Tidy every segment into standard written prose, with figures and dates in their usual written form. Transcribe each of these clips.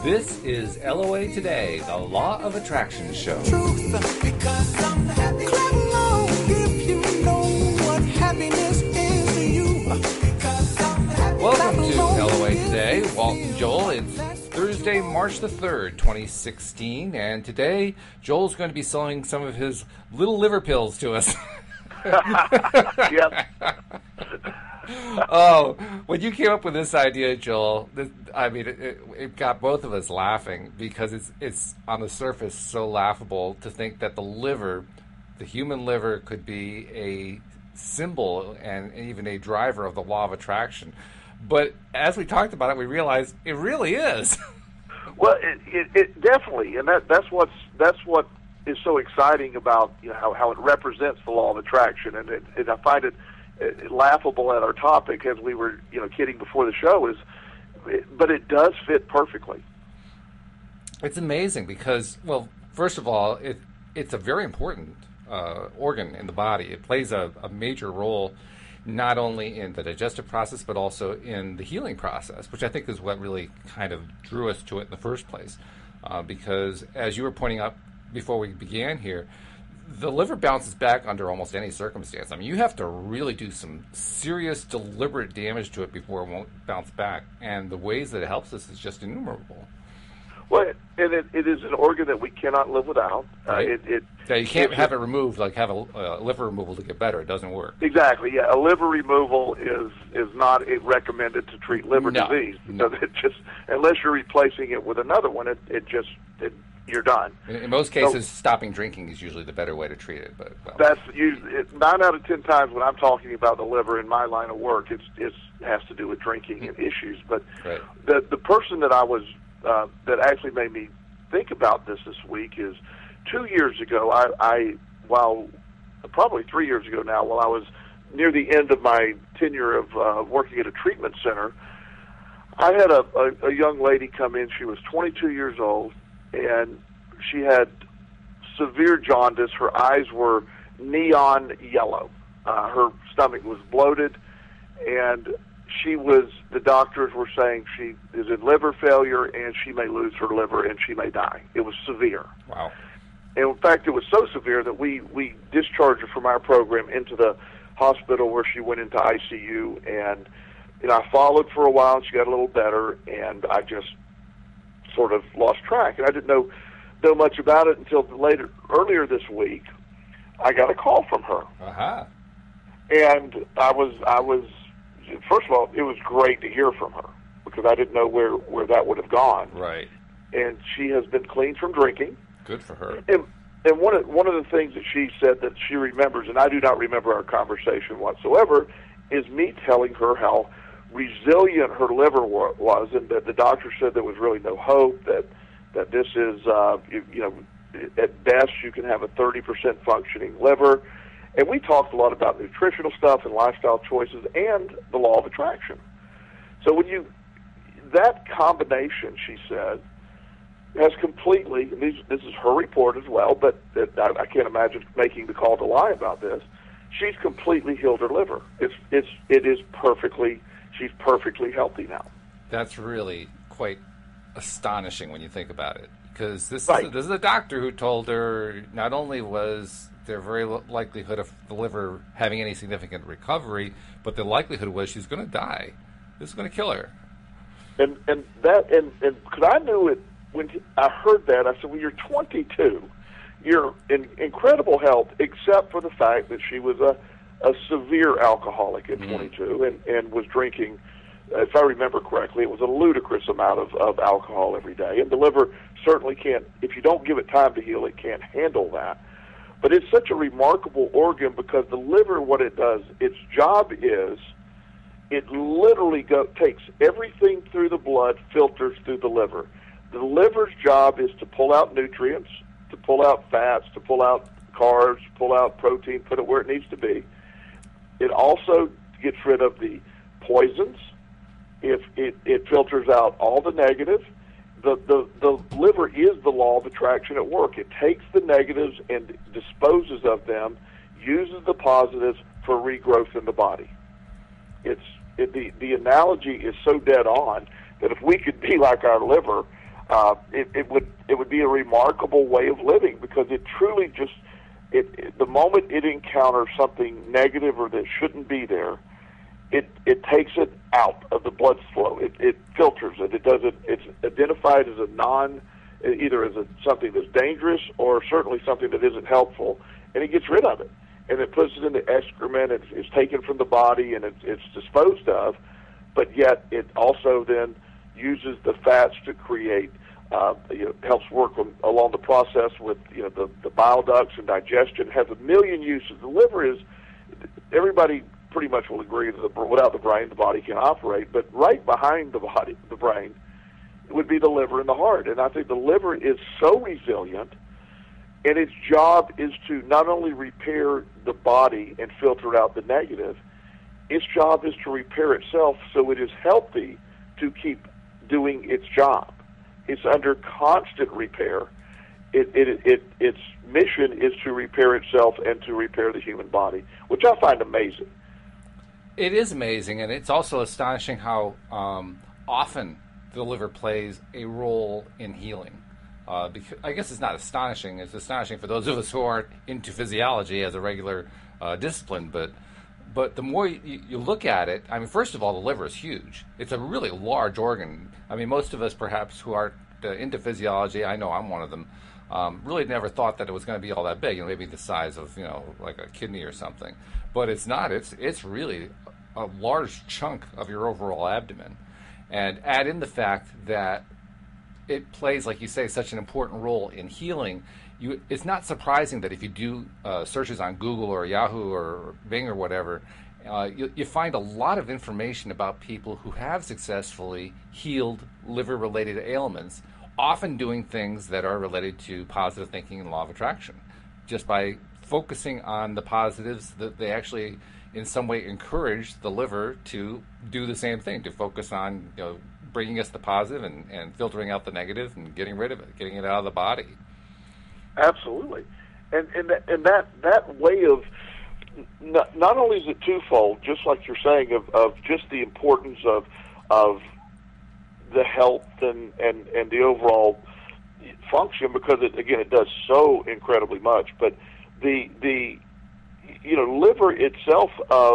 This is LOA Today, the Law of Attraction show. Truth, because I'm happy. Clap along if you know what happiness is to you. Because I'm happy. Welcome to LOA Today. Walt and Joel. It's Thursday, March the 3rd, 2016, and today Joel's going to be selling some of his little liver pills to us. Yep. Oh, when you came up with this idea, Joel, it got both of us laughing because it's on the surface so laughable to think that the liver, the human liver, could be a symbol and even a driver of the law of attraction. But as we talked about it, we realized it really is. Well, it definitely, and that's what is so exciting about how it represents the law of attraction, and I find it laughable at our topic as we were kidding before the show but it does fit perfectly. It's amazing because, well, first of all, it's a very important organ in the body. It plays a major role not only in the digestive process but also in the healing process, which I think is what really kind of drew us to it in the first place. Because as you were pointing out before we began here, the liver bounces back under almost any circumstance. I mean, you have to really do some serious, deliberate damage to it before it won't bounce back. And the ways that it helps us is just innumerable. Well, and it is an organ that we cannot live without. Right. You can't have it removed, like have a liver removal to get better. It doesn't work. Exactly, yeah. A liver removal is not recommended to treat liver disease. No. Because unless you're replacing it with another one, you're done. In most cases, stopping drinking is usually the better way to treat it. But that's usually 9 out of 10 times when I'm talking about the liver in my line of work, it has to do with drinking and issues. But right. the person that I was that actually made me think about this week is 2 years ago. Probably 3 years ago now, while I was near the end of my tenure of working at a treatment center, I had a young lady come in. She was 22 years old. And she had severe jaundice. Her eyes were neon yellow. Her stomach was bloated, and the doctors were saying she is in liver failure, and she may lose her liver, and she may die. It was severe. Wow. And in fact, it was so severe that we discharged her from our program into the hospital where she went into ICU, and I followed for a while, and she got a little better, and I just sort of lost track, and I didn't know much about it until earlier this week. I got a call from her, and I was first of all, it was great to hear from her because I didn't know where that would have gone. Right. And she has been clean from drinking. Good for her. And one of the things that she said that she remembers, and I do not remember our conversation whatsoever, is me telling her how resilient her liver was, and that the doctor said there was really no hope, that this is, at best you can have a 30% functioning liver. And we talked a lot about nutritional stuff and lifestyle choices and the law of attraction. So that combination, she said, has completely, and this is her report as well, but I can't imagine making the call to lie about this, she's completely healed her liver. It is perfectly, she's perfectly healthy now. That's really quite astonishing when you think about it, because this is a doctor who told her not only was there very likelihood of the liver having any significant recovery, but the likelihood was she's going to die. This is going to kill her. And because I knew it when I heard that, I said, well, you're 22. You're in incredible health, except for the fact that she was a severe alcoholic at 22 and was drinking, if I remember correctly, it was a ludicrous amount of alcohol every day. And the liver certainly can't, if you don't give it time to heal, it can't handle that. But it's such a remarkable organ because the liver, what it does, its job is, it literally takes everything through the blood, filters through the liver. The liver's job is to pull out nutrients, to pull out fats, to pull out carbs, pull out protein, put it where it needs to be. It also gets rid of the poisons. If it filters out all the negatives. The liver is the law of attraction at work. It takes the negatives and disposes of them, uses the positives for regrowth in the body. The analogy is so dead on that if we could be like our liver, it would be a remarkable way of living, because it truly just the moment it encounters something negative or that shouldn't be there, it takes it out of the blood flow. It filters it. It's identified as either as something that's dangerous or certainly something that isn't helpful, and it gets rid of it. And it puts it in the excrement. It's taken from the body and it's disposed of, but yet it also then uses the fats to create, helps work along the process with the bile ducts and digestion. It has a million uses. The liver is, everybody pretty much will agree that without the brain, the body can operate. But right behind the brain, would be the liver and the heart. And I think the liver is so resilient, and its job is to not only repair the body and filter out the negative, its job is to repair itself so it is healthy to keep doing its job. It's under constant repair. Its mission is to repair itself and to repair the human body, which I find amazing. It is amazing, and it's also astonishing how often the liver plays a role in healing. Because, I guess it's not astonishing. It's astonishing for those of us who aren't into physiology as a regular discipline. But the more you look at it, I mean, first of all, the liver is huge. It's a really large organ. I mean, most of us perhaps who aren't into physiology, I know I'm one of them, really never thought that it was going to be all that big. Maybe the size of like a kidney or something. But it's not. It's really a large chunk of your overall abdomen. And add in the fact that it plays, like you say, such an important role in healing. It's not surprising that if you do searches on Google or Yahoo or Bing or whatever, you find a lot of information about people who have successfully healed liver-related ailments, often doing things that are related to positive thinking and law of attraction. Just by focusing on the positives, that they actually in some way encourage the liver to do the same thing, to focus on bringing us the positive and filtering out the negative and getting rid of it, getting it out of the body. Absolutely, and that way of not only is it twofold, just like you're saying, of just the importance of the health and the overall function, because it does so incredibly much, but the liver itself,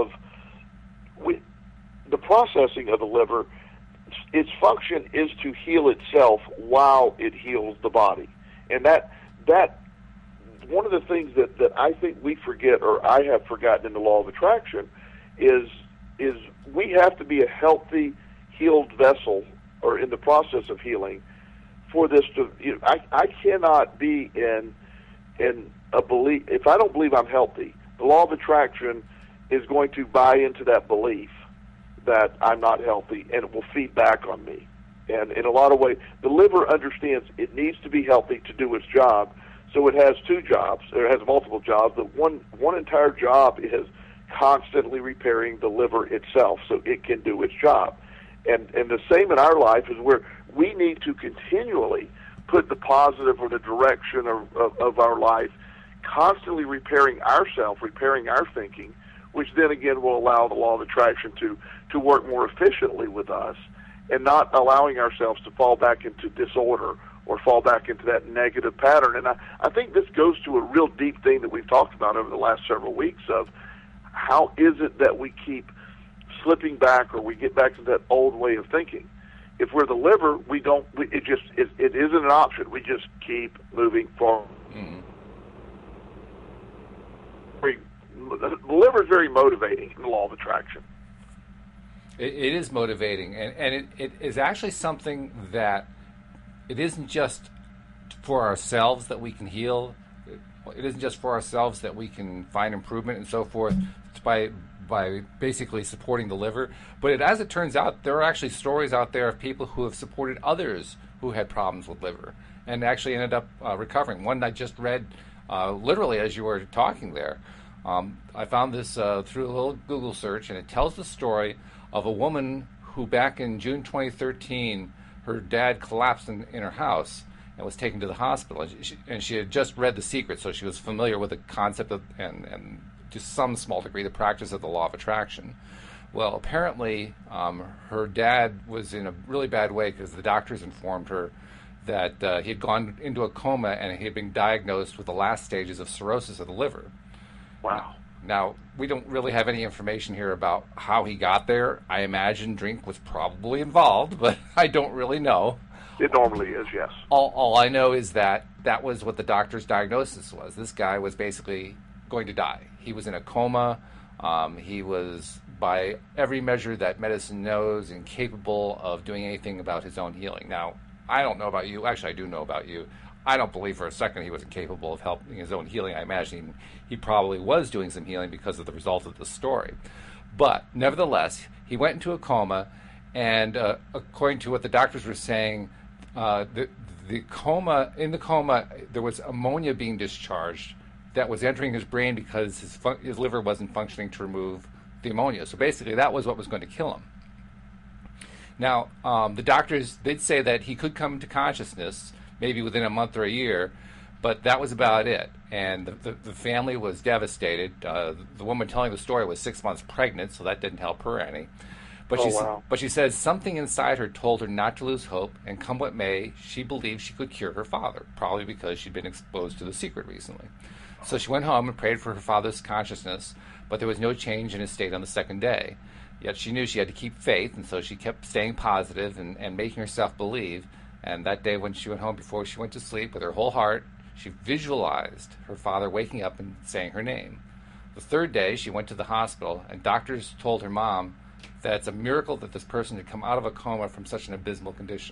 the processing of the liver, its function is to heal itself while it heals the body. And that one of the things that I think we forget, or I have forgotten in the law of attraction, is we have to be a healthy, healed vessel, or in the process of healing, for this to, I cannot be in a belief, if I don't believe I'm healthy, the law of attraction is going to buy into that belief that I'm not healthy, and it will feed back on me. And in a lot of ways, the liver understands it needs to be healthy to do its job, so it has two jobs, or it has multiple jobs, but one entire job is constantly repairing the liver itself so it can do its job. And the same in our life is where we need to continually put the positive or the direction of our life, constantly repairing ourselves, repairing our thinking, which then again will allow the law of attraction to work more efficiently with us, and not allowing ourselves to fall back into disorder or fall back into that negative pattern. And I think this goes to a real deep thing that we've talked about over the last several weeks of how is it that we keep slipping back, or we get back to that old way of thinking. If we're the liver, it isn't an option. We just keep moving forward. Mm-hmm. The liver is very motivating in the law of attraction. It is motivating, and it is actually something that it isn't just for ourselves that we can heal. It isn't just for ourselves that we can find improvement and so forth. It's by basically supporting the liver. But as it turns out, there are actually stories out there of people who have supported others who had problems with liver and actually ended up recovering. One I just read literally as you were talking there. I found this through a little Google search, and it tells the story of a woman who back in June 2013, her dad collapsed in her house and was taken to the hospital. And she had just read The Secret, so she was familiar with the concept of, and to some small degree, the practice of the law of attraction. Well, apparently, her dad was in a really bad way because the doctors informed her that he had gone into a coma and he had been diagnosed with the last stages of cirrhosis of the liver. Wow. Now, we don't really have any information here about how he got there. I imagine drink was probably involved, but I don't really know. It normally is, yes. All I know is that that was what the doctor's diagnosis was. This guy was basically going to die. He was in a coma. He was, by every measure that medicine knows, incapable of doing anything about his own healing. Now, I don't know about you. Actually, I do know about you. I don't believe for a second he was incapable of helping his own healing. I imagine he probably was doing some healing because of the result of the story. But nevertheless, he went into a coma, and according to what the doctors were saying, in the coma, there was ammonia being discharged that was entering his brain because his liver wasn't functioning to remove the ammonia. So basically, that was what was going to kill him. Now, the doctors did say that he could come to consciousness maybe within a month or a year, but that was about it. And the family was devastated. The woman telling the story was 6 months pregnant, so that didn't help her any. But she says something inside her told her not to lose hope, and come what may, she believed she could cure her father, probably because she'd been exposed to the secret recently. So she went home and prayed for her father's consciousness, but there was no change in his state on the second day. Yet she knew she had to keep faith, and so she kept staying positive and making herself believe. And that day when she went home before she went to sleep with her whole heart, she visualized her father waking up and saying her name. The third day, she went to the hospital, and doctors told her mom that it's a miracle that this person had come out of a coma from such an abysmal condition.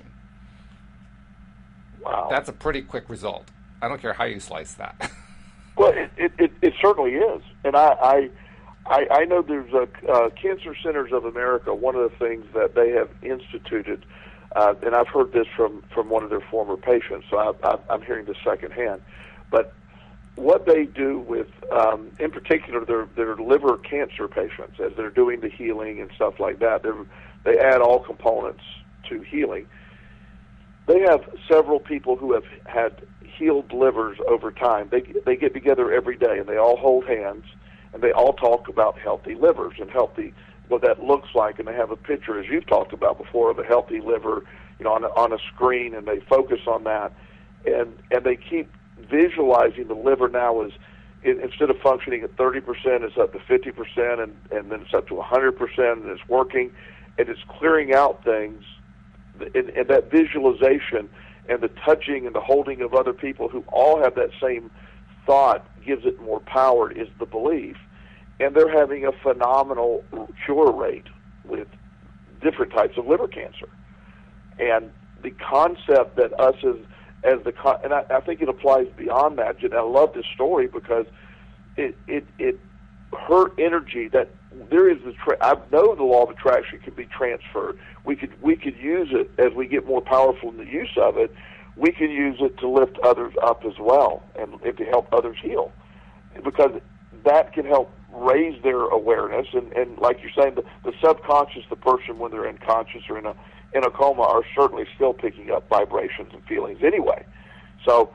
Wow. That's a pretty quick result. I don't care how you slice that. Well, it certainly is. And I know there's Cancer Centers of America, one of the things that they have instituted, and I've heard this from one of their former patients, so I'm hearing this secondhand. But what they do with, in particular, their liver cancer patients, as they're doing the healing and stuff like that, they add all components to healing. They have several people who have had healed livers over time. They get together every day, and they all hold hands, and they all talk about healthy livers and what that looks like, and they have a picture, as you've talked about before, of a healthy liver, on a screen, and they focus on that, and they keep visualizing the liver now as instead of functioning at 30%, it's up to 50%, and then it's up to 100%, and it's working, and it's clearing out things, and that visualization and the touching and the holding of other people who all have that same thought gives it more power, is the belief. And they're having a phenomenal cure rate with different types of liver cancer. And the concept that us and I think it applies beyond that. And I love this story because her energy, that there is I know the law of attraction can be transferred. We could use it as we get more powerful in the use of it. We can use it to lift others up as well and to help others heal, because that can help raise their awareness. And like you're saying, the subconscious, the person when they're unconscious or in a coma, are certainly still picking up vibrations and feelings anyway. So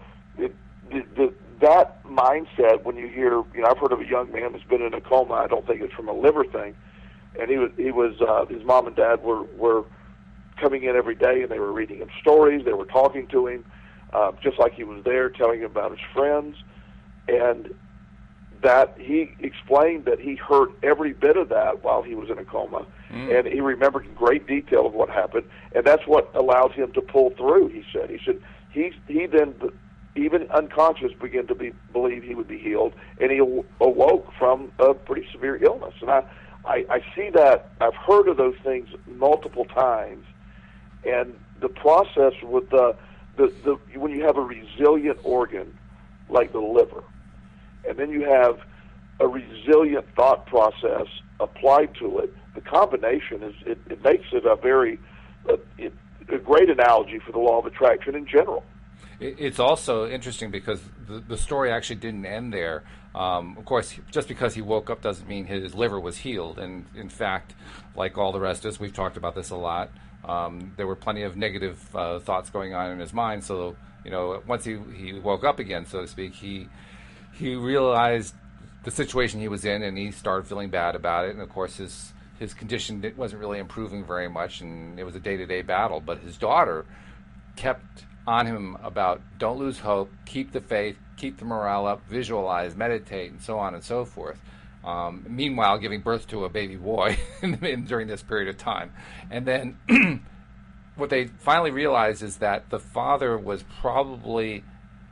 that mindset, when you hear, I've heard of a young man that's been in a coma. I don't think it's from a liver thing, and he was his mom and dad were coming in every day, and they were reading him stories. They were talking to him, just like he was there, telling him about his friends, and that he explained that he heard every bit of that while he was in a coma, and he remembered in great detail of what happened, and that's what allowed him to pull through. He said he then, even unconscious, began to believe he would be healed, and he awoke from a pretty severe illness. And I see that. I've heard of those things multiple times, and the process with the when you have a resilient organ like the liver, and then you have a resilient thought process applied to it, the combination it makes it a very a great analogy for the law of attraction in general. It's also interesting because the story actually didn't end there. Of course, just because he woke up doesn't mean his liver was healed. And in fact, like all the rest of us, we've talked about this a lot, there were plenty of negative thoughts going on in his mind. So, once he woke up again, so to speak, he realized the situation he was in, and he started feeling bad about it. And of course, his condition wasn't really improving very much, and it was a day-to-day battle. But his daughter kept on him about don't lose hope, keep the faith, keep the morale up, visualize, meditate, and so on and so forth. Meanwhile, giving birth to a baby boy during this period of time. And then what they finally realized is that the father was probably,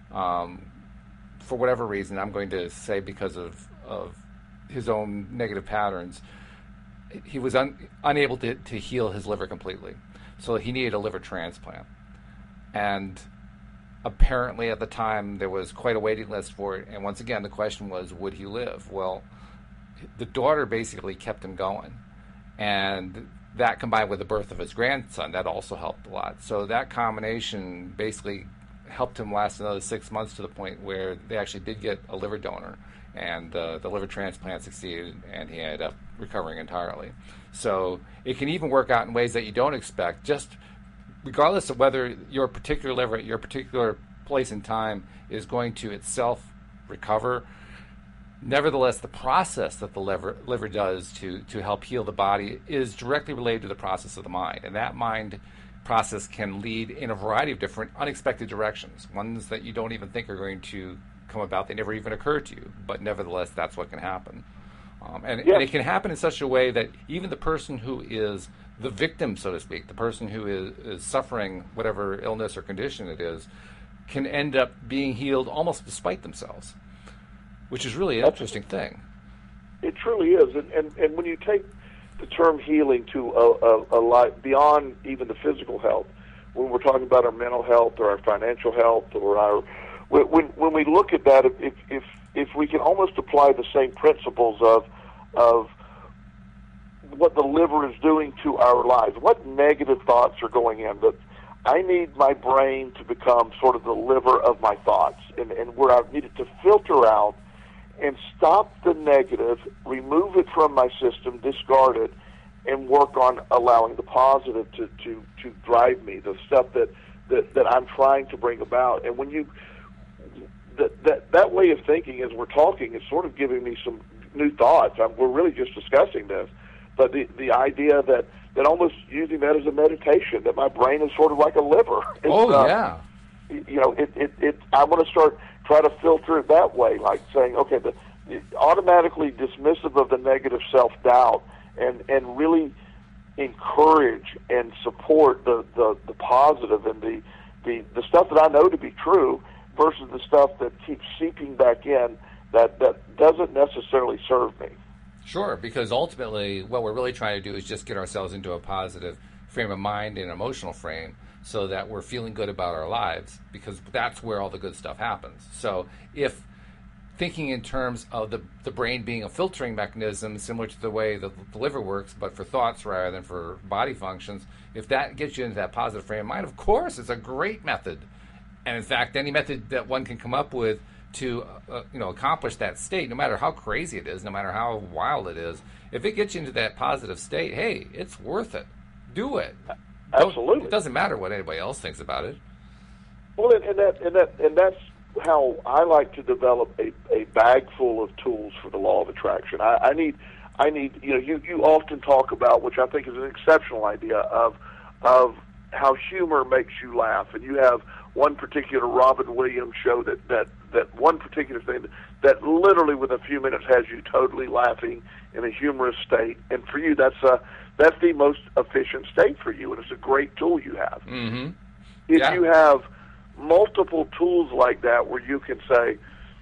for whatever reason, I'm going to say because of his own negative patterns, he was unable to heal his liver completely. So he needed a liver transplant. And apparently at the time there was quite a waiting list for it. And once again, the question was, would he live? Well, the daughter basically kept him going. And that combined with the birth of his grandson, that also helped a lot. So that combination basically helped him last another 6 months to the point where they actually did get a liver donor. And the liver transplant succeeded, and he ended up recovering entirely. So it can even work out in ways that you don't expect, just regardless of whether your particular liver at your particular place in time is going to itself recover. Nevertheless, the process that the liver does to help heal the body is directly related to the process of the mind. And that mind process can lead in a variety of different unexpected directions, ones that you don't even think are going to come about. They never even occur to you. But nevertheless, that's what can happen. And it can happen in such a way that even the person who is the victim, so to speak, the person who is suffering whatever illness or condition it is, can end up being healed almost despite themselves, which is really an interesting thing. It truly is. And when you take the term healing to a lot beyond even the physical health, when we're talking about our mental health or our financial health or our when we look at that, if we can almost apply the same principles of what the liver is doing to our lives, what negative thoughts are going in, that I need my brain to become sort of the liver of my thoughts, and where I needed to filter out and stop the negative, remove it from my system, discard it, and work on allowing the positive to drive me, the stuff that I'm trying to bring about. And when you that way of thinking, as we're talking, is sort of giving me some new thoughts. We're really just discussing this, but the idea that almost using that as a meditation, that my brain is sort of like a liver. Yeah. I want to try to filter it that way, like saying, okay, the automatically dismissive of the negative self-doubt, and really encourage and support the positive and the stuff that I know to be true, versus the stuff that keeps seeping back in that doesn't necessarily serve me. Sure, because ultimately what we're really trying to do is just get ourselves into a positive frame of mind and emotional frame so that we're feeling good about our lives, because that's where all the good stuff happens. So if thinking in terms of the brain being a filtering mechanism, similar to the way the liver works, but for thoughts rather than for body functions, if that gets you into that positive frame of mind, of course, it's a great method. And in fact, any method that one can come up with to accomplish that state, no matter how crazy it is, no matter how wild it is, if it gets you into that positive state, hey, it's worth it. Do it. Absolutely. It doesn't matter what anybody else thinks about it. Well, and that's how I like to develop a bag full of tools for the law of attraction. I need you often talk about, which I think is an exceptional idea, of how humor makes you laugh, and you have one particular Robin Williams show that one particular thing that literally within a few minutes has you totally laughing in a humorous state, and for you that's the most efficient state for you, and it's a great tool you have. Mm-hmm. If you have multiple tools like that, where you can say,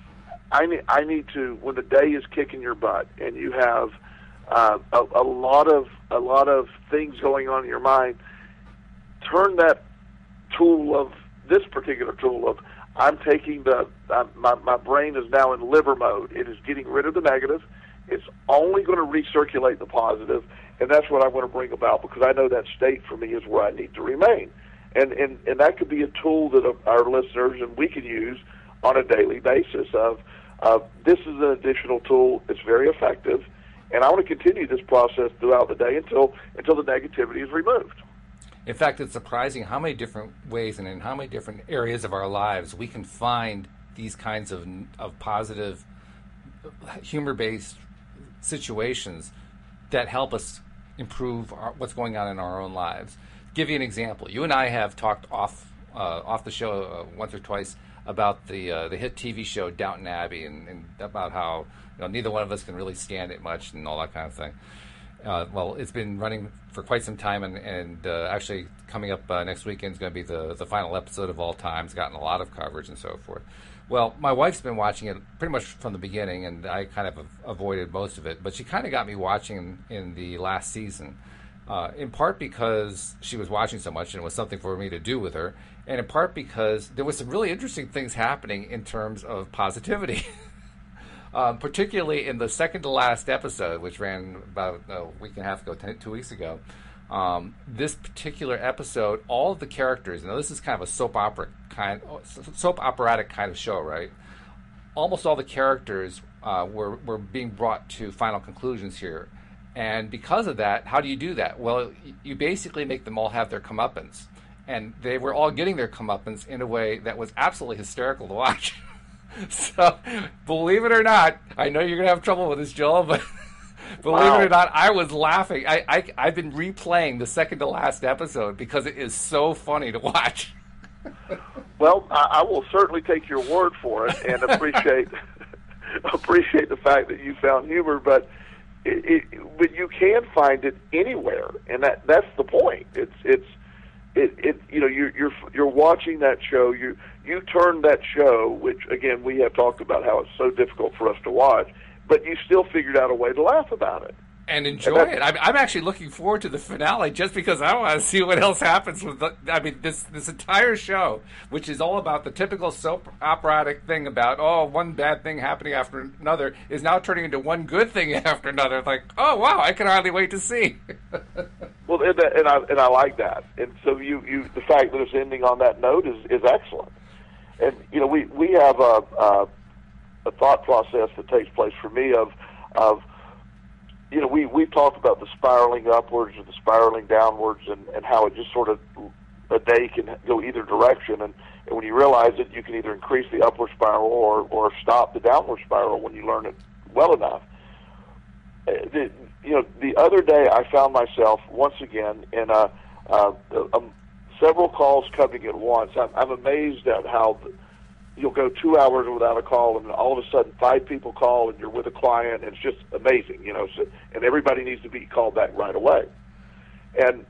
I need to, when the day is kicking your butt and you have a lot of things going on in your mind, turn that tool of this particular tool of I'm taking my brain is now in liver mode. It is getting rid of the negative. It's only going to recirculate the positive, and that's what I want to bring about, because I know that state for me is where I need to remain. And that could be a tool that our listeners and we can use on a daily basis of this is an additional tool. It's very effective, and I want to continue this process throughout the day until the negativity is removed. In fact, it's surprising how many different ways and in how many different areas of our lives we can find these kinds of positive, humor-based situations that help us improve what's going on in our own lives. Give you an example. You and I have talked off off the show once or twice about the hit TV show Downton Abbey, and about how neither one of us can really stand it much and all that kind of thing. Well, it's been running for quite some time, and actually coming up next weekend is going to be the final episode of all time. It's gotten a lot of coverage and so forth. Well, my wife's been watching it pretty much from the beginning, and I kind of avoided most of it, but she kind of got me watching in the last season, in part because she was watching so much and it was something for me to do with her, and in part because there was some really interesting things happening in terms of positivity. Particularly in the second to last episode, which ran about a week and a half ago, 2 weeks ago. This particular episode, all of the characters, this is kind of a soap operatic kind of show, right? Almost all the characters were being brought to final conclusions here. And because of that, how do you do that? Well, you basically make them all have their comeuppance. And they were all getting their comeuppance in a way that was absolutely hysterical to watch. So, believe it or not, I know you're going to have trouble with this, Joel, but believe it or not, I was laughing. I've been replaying the second to last episode because it is so funny to watch. Well, I will certainly take your word for it and appreciate the fact that you found humor, but but you can find it anywhere, and that's the point. You're watching that show. You turn that show, which again we have talked about how it's so difficult for us to watch, but you still figured out a way to laugh about it and enjoy it. I'm actually looking forward to the finale just because I want to see what else happens with this entire show, which is all about the typical soap operatic thing about one bad thing happening after another is now turning into one good thing after another. Like, oh wow, I can hardly wait to see. Well, and I like that, and so you the fact that it's ending on that note is excellent. And we have a thought process that takes place for me of we've talked about the spiraling upwards or the spiraling downwards, and how it just sort of a day can go either direction, and when you realize it, you can either increase the upward spiral or stop the downward spiral when you learn it well enough. The other day I found myself once again in several calls coming at once. I'm amazed at how you'll go 2 hours without a call, and all of a sudden 5 people call, and you're with a client, and it's just amazing, and everybody needs to be called back right away. And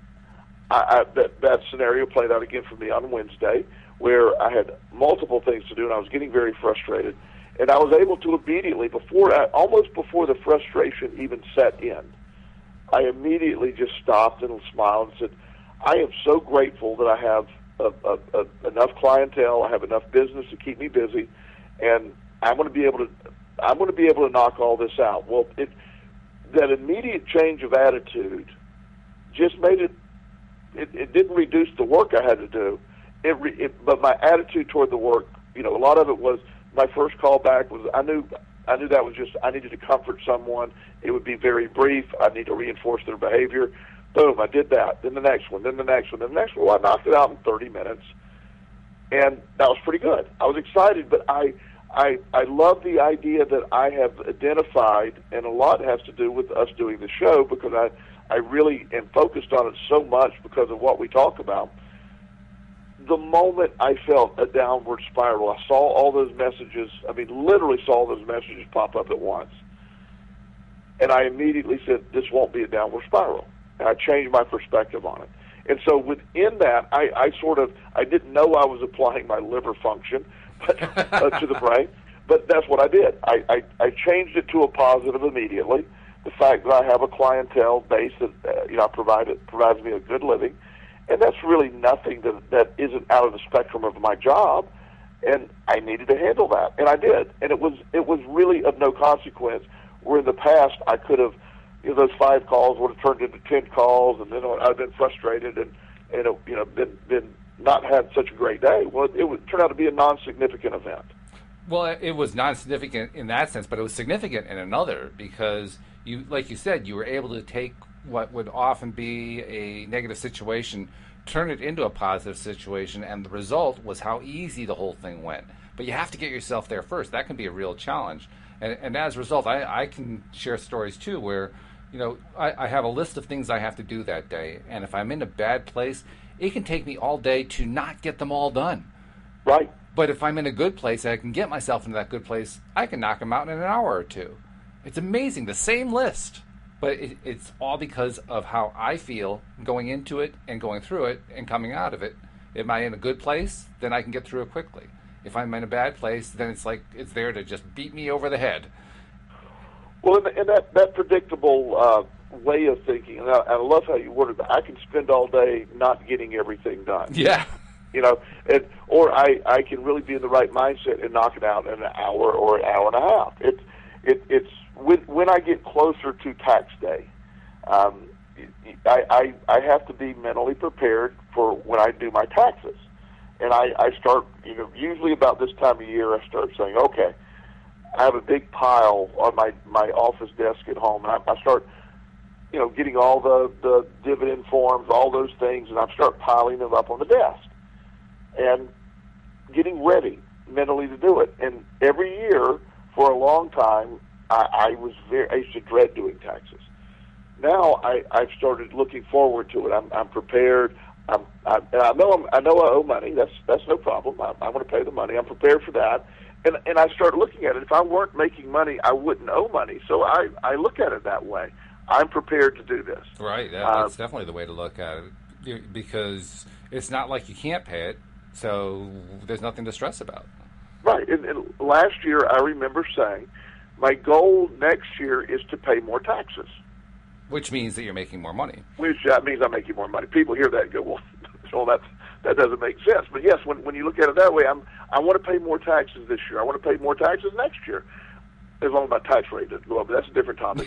that scenario played out again for me on Wednesday, where I had multiple things to do, and I was getting very frustrated. And I was able to immediately, almost before the frustration even set in, I immediately just stopped and smiled and said, I am so grateful that I have enough clientele, I have enough business to keep me busy, and I'm going to be able to knock all this out. Well, that immediate change of attitude just made it didn't reduce the work I had to do, but my attitude toward the work, a lot of it was, my first call back was I knew that was just I needed to comfort someone. It would be very brief. I need to reinforce their behavior. Boom, I did that. Then the next one, then the next one, then the next one. Well, I knocked it out in 30 minutes, and that was pretty good. I was excited, but I love the idea that I have identified, and a lot has to do with us doing the show because I really am focused on it so much because of what we talk about. The moment I felt a downward spiral, I saw all those messages, literally saw those messages pop up at once. And I immediately said, this won't be a downward spiral. And I changed my perspective on it. And so within that, I didn't know I was applying my liver function to the brain, but that's what I did. I changed it to a positive immediately. The fact that I have a clientele base that provides me a good living. And that's really nothing that isn't out of the spectrum of my job, and I needed to handle that, and I did. And it was really of no consequence. Where in the past I could have, those 5 calls would have turned into 10 calls, and then I'd been frustrated and been not had such a great day. Well, it would turn out to be a non-significant event. Well, it was non-significant in that sense, but it was significant in another because like you said, you were able to take what would often be a negative situation, turn it into a positive situation, and the result was how easy the whole thing went. But you have to get yourself there first. That can be a real challenge. And as a result, I can share stories too where, I have a list of things I have to do that day, and if I'm in a bad place, it can take me all day to not get them all done. Right. But if I'm in a good place, I can get myself into that good place, I can knock them out in an hour or two. It's amazing. The same list. But it's all because of how I feel going into it and going through it and coming out of it. Am I in a good place? Then I can get through it quickly. If I'm in a bad place, then it's like it's there to just beat me over the head. Well, and that predictable way of thinking, and I love how you worded that. I can spend all day not getting everything done. Yeah. You know, or I can really be in the right mindset and knock it out in an hour or an hour and a half. It's when I get closer to tax day, I have to be mentally prepared for when I do my taxes. And I start, usually about this time of year, I start saying, okay, I have a big pile on my office desk at home, and I start, getting all the dividend forms, all those things, and I start piling them up on the desk and getting ready mentally to do it. And every year, for a long time, I used to dread doing taxes. Now I've started looking forward to it. I'm prepared. I know I owe money. That's no problem. I want to pay the money. I'm prepared for that. And I start looking at it. If I weren't making money, I wouldn't owe money. So I look at it that way. I'm prepared to do this. Right. That's definitely the way to look at it, because it's not like you can't pay it, so there's nothing to stress about. Right. And last year, I remember saying, my goal next year is to pay more taxes. Which means that you're making more money. Which means I'm making more money. People hear that and go, well, so that doesn't make sense. But yes, when you look at it that way, I want to pay more taxes this year. I want to pay more taxes next year. As long as my tax rate doesn't go up, but that's a different topic.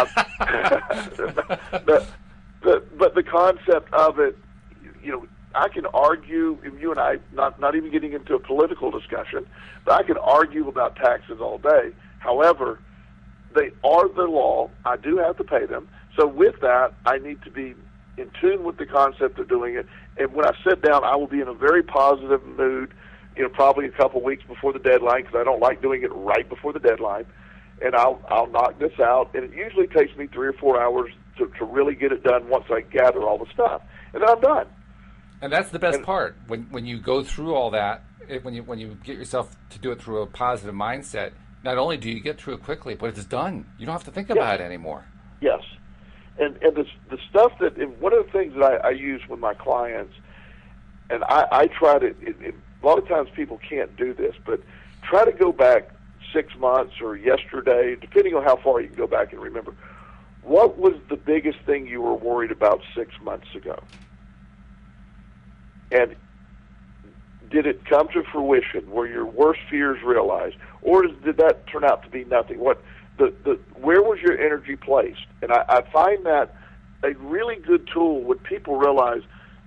But the concept of it, I can argue, you and I, not even getting into a political discussion, but I can argue about taxes all day. However, they are the law. I do have to pay them. So with that, I need to be in tune with the concept of doing it. And when I sit down, I will be in a very positive mood, probably a couple weeks before the deadline, because I don't like doing it right before the deadline. And I'll knock this out. And it usually takes me 3 or 4 hours to really get it done once I gather all the stuff. And then I'm done. And that's the best part. When you go through all that, when you get yourself to do it through a positive mindset, not only do you get through it quickly, but it's done. You don't have to think about it anymore. Yes. And the stuff that, and one of the things that I use with my clients, and I try to, a lot of times people can't do this, but try to go back 6 months or yesterday, depending on how far you can go back and remember. What was the biggest thing you were worried about 6 months ago? And did it come to fruition? Were your worst fears realized? Or did that turn out to be nothing? Where was your energy placed? And I find that a really good tool when people realize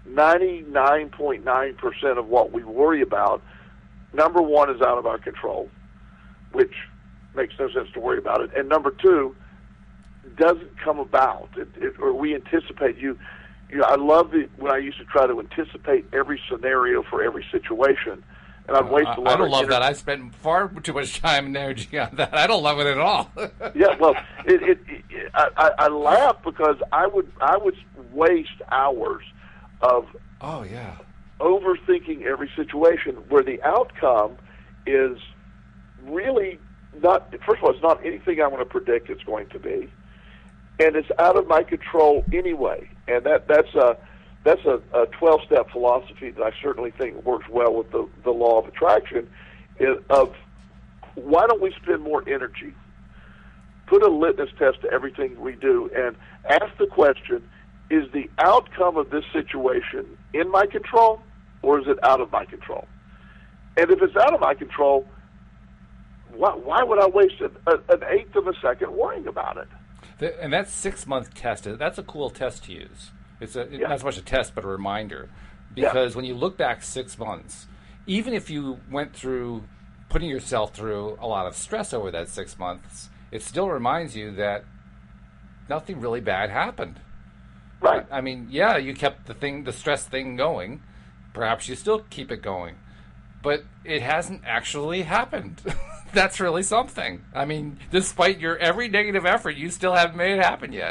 99.9% of what we worry about, number one, is out of our control, which makes no sense to worry about it. And number two, doesn't come about, or we anticipate I love when I used to try to anticipate every scenario for every situation, and I'd waste a lot of I don't love that. I spend far too much time and energy on that. I don't love it at all. Yeah, well, I laugh because I would waste hours of overthinking every situation where the outcome is really not. First of all, it's not anything I want to predict it's going to be. And it's out of my control anyway. And that's a 12-step philosophy that I certainly think works well with the law of attraction. Of why don't we spend more energy, put a litmus test to everything we do, and ask the question: is the outcome of this situation in my control, or is it out of my control? And if it's out of my control, why would I waste an eighth of a second worrying about it? And that 6-month test, that's a cool test to use. It's not so much a test, but a reminder. Because when you look back 6 months, even if you went through putting yourself through a lot of stress over that 6 months, it still reminds you that nothing really bad happened. Right. I mean, yeah, you kept the stress thing going. Perhaps you still keep it going. But it hasn't actually happened. That's really something. I mean, despite your every negative effort, you still haven't made it happen yet.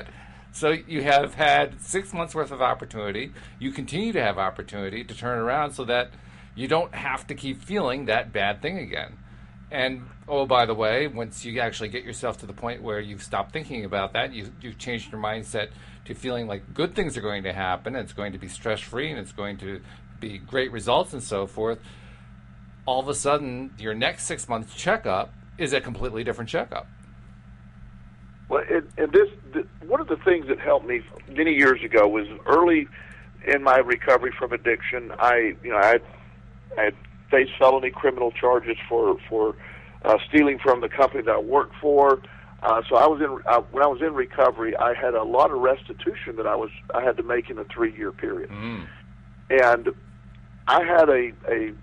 So you have had 6 months worth of opportunity. You continue to have opportunity to turn around so that you don't have to keep feeling that bad thing again. And, oh, by the way, once you actually get yourself to the point where you've stopped thinking about that, you've changed your mindset to feeling like good things are going to happen, and it's going to be stress-free, and it's going to be great results and so forth, all of a sudden, your next 6 months checkup is a completely different checkup. Well, one of the things that helped me many years ago was early in my recovery from addiction. I had faced felony criminal charges for stealing from the company that I worked for. So when I was in recovery, I had a lot of restitution that I had to make in a 3-year period, and I had a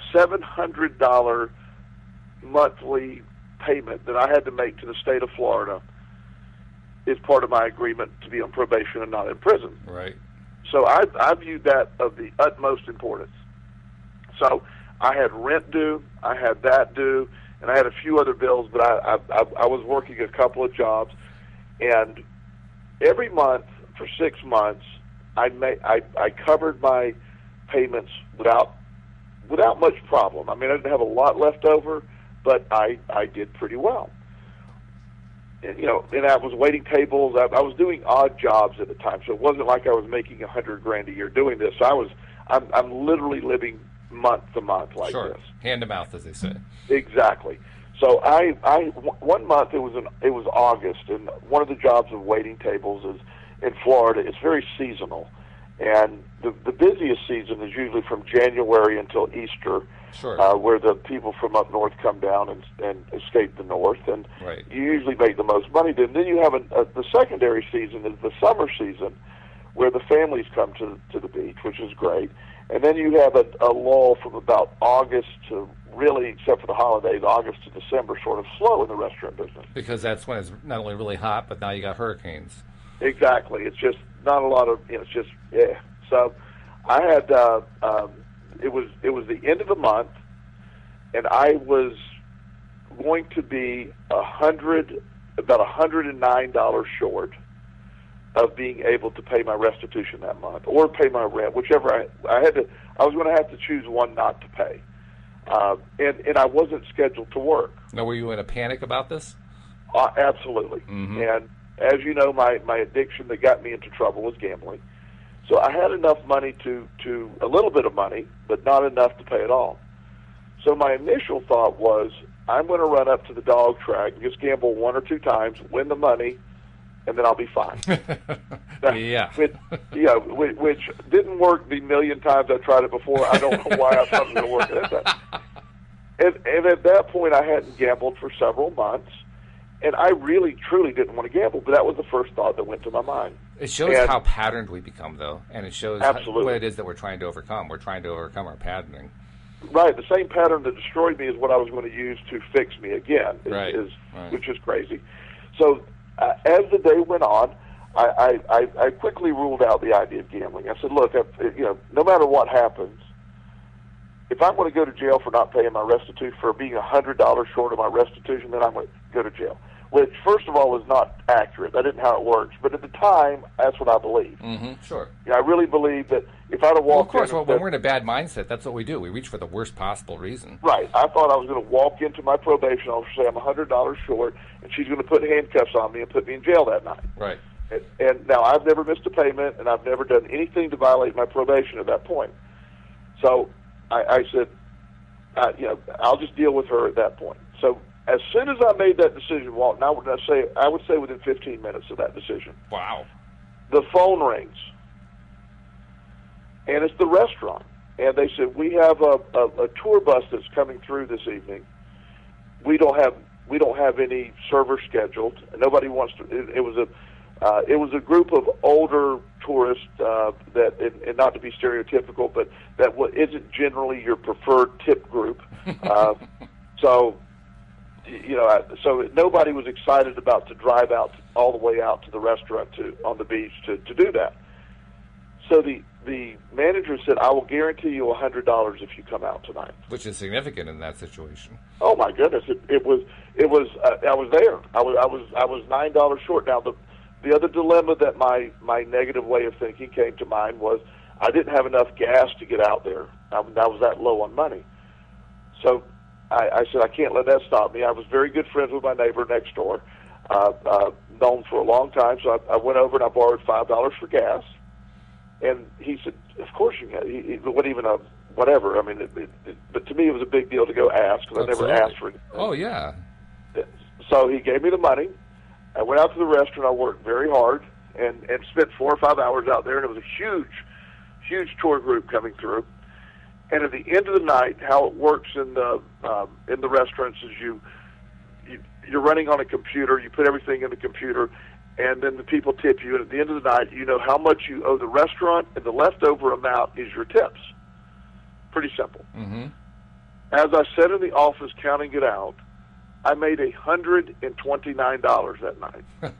$700 monthly payment that I had to make to the state of Florida as part of my agreement to be on probation and not in prison. Right. So I viewed that of the utmost importance. So I had rent due, I had that due, and I had a few other bills, but I was working a couple of jobs, and every month for 6 months, I covered my payments without much problem. I mean, I didn't have a lot left over, but I did pretty well. And, and I was waiting tables. I was doing odd jobs at the time, so it wasn't like I was making $100,000 a year doing this. I'm literally living month to month like sure. this. Hand to mouth, as they say. Exactly. So I 1 month it was August, and one of the jobs of waiting tables is in Florida. It's very seasonal, and the busiest season is usually from January until Easter, sure. Where the people from up north come down and escape the north, and right. you usually make the most money. And then you have the secondary season is the summer season, where the families come to the beach, which is great. And then you have a lull from about August to really, except for the holidays, August to December, sort of slow in the restaurant business. Because that's when it's not only really hot, but now you got hurricanes. Exactly. It's just not a lot of, it's just, yeah. So I had, it was the end of the month, and I was going to be about $109 short of being able to pay my restitution that month, or pay my rent, whichever I had to. I was going to have to choose one not to pay, and I wasn't scheduled to work. Now, were you in a panic about this? Absolutely. Mm-hmm. And as you know, my addiction that got me into trouble was gambling. So I had enough money to a little bit of money, but not enough to pay it all. So my initial thought was, I'm going to run up to the dog track and just gamble 1 or 2 times, win the money, and then I'll be fine. Yeah. Which didn't work the million times I tried it before. I don't know why I thought it was going to work at that time. And at that point, I hadn't gambled for several months, and I really, truly didn't want to gamble, but that was the first thought that went to my mind. It shows how patterned we become, though, and it shows what it is that we're trying to overcome. We're trying to overcome our patterning. Right. The same pattern that destroyed me is what I was going to use to fix me again, right. Which is crazy. So as the day went on, I quickly ruled out the idea of gambling. I said, look, no matter what happens, if I'm going to go to jail for not paying my restitution, for being $100 short of my restitution, then I'm going to go to jail. Which, first of all, is not accurate. That isn't how it works. But at the time, that's what I believed. Mm-hmm. Sure. I really believed that if I'd have walked in... Well, of course, when we're in a bad mindset, that's what we do. We reach for the worst possible reason. Right. I thought I was going to walk into my probation officer, say I'm $100 short, and she's going to put handcuffs on me and put me in jail that night. Right. And now I've never missed a payment, and I've never done anything to violate my probation at that point. So I said, I'll just deal with her at that point. So as soon as I made that decision, Walton, I would say within 15 minutes of that decision. Wow. The phone rings, and it's the restaurant, and they said, we have a tour bus that's coming through this evening. We don't have any servers scheduled. Nobody wants to. It was a group of older tourists that, and not to be stereotypical, but that isn't generally your preferred tip group. So nobody was excited about to drive out all the way out to the restaurant on the beach to do that. So the manager said, "I will guarantee you $100 if you come out tonight." Which is significant in that situation. Oh my goodness! It was. I was there. I was $9 short. Now the other dilemma that my negative way of thinking came to mind was I didn't have enough gas to get out there. I was that low on money. So I said, I can't let that stop me. I was very good friends with my neighbor next door, known for a long time. So I went over and I borrowed $5 for gas. And he said, of course you can. It wasn't even a whatever. I mean, but to me it was a big deal to go ask because I never asked for it. Oh, yeah. So he gave me the money. I went out to the restaurant. I worked very hard and spent 4 or 5 hours out there, and it was a huge tour group coming through. And at the end of the night, how it works in the restaurants is you're running on a computer. You put everything in the computer, and then the people tip you. And at the end of the night, you know how much you owe the restaurant, and the leftover amount is your tips. Pretty simple. Mm-hmm. As I sat in the office counting it out, I made $129 that night.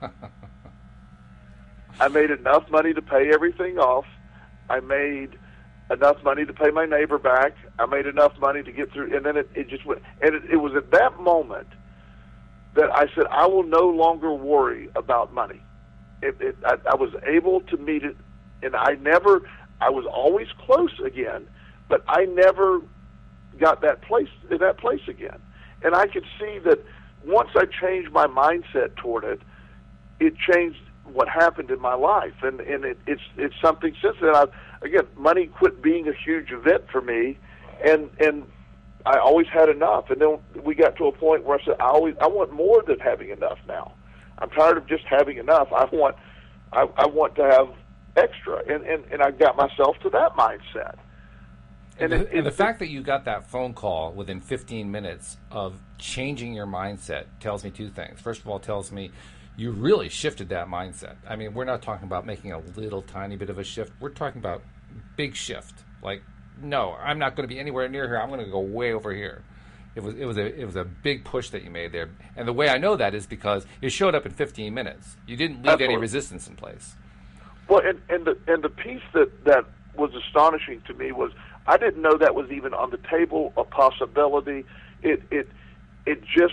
I made enough money to pay everything off. I made enough money to pay my neighbor back. I made enough money to get through, and then it just went. And it was at that moment that I said, I will no longer worry about money. I was able to meet it, and I was always close again, but I never got that place again. And I could see that once I changed my mindset toward it, it changed what happened in my life. And it's something since then. Again, money quit being a huge event for me, and I always had enough. And then we got to a point where I said, I want more than having enough now. I'm tired of just having enough. I want to have extra. And I got myself to that mindset. And the fact that you got that phone call within 15 minutes of changing your mindset tells me two things. First of all, it tells me you really shifted that mindset. I mean, we're not talking about making a little tiny bit of a shift. We're talking about big shift. Like, no, I'm not going to be anywhere near here. I'm going to go way over here. It was a big push that you made there. And the way I know that is because it showed up in 15 minutes. You didn't leave Absolutely. any resistance in place. Well, and the piece that was astonishing to me was I didn't know that was even on the table, a possibility. It just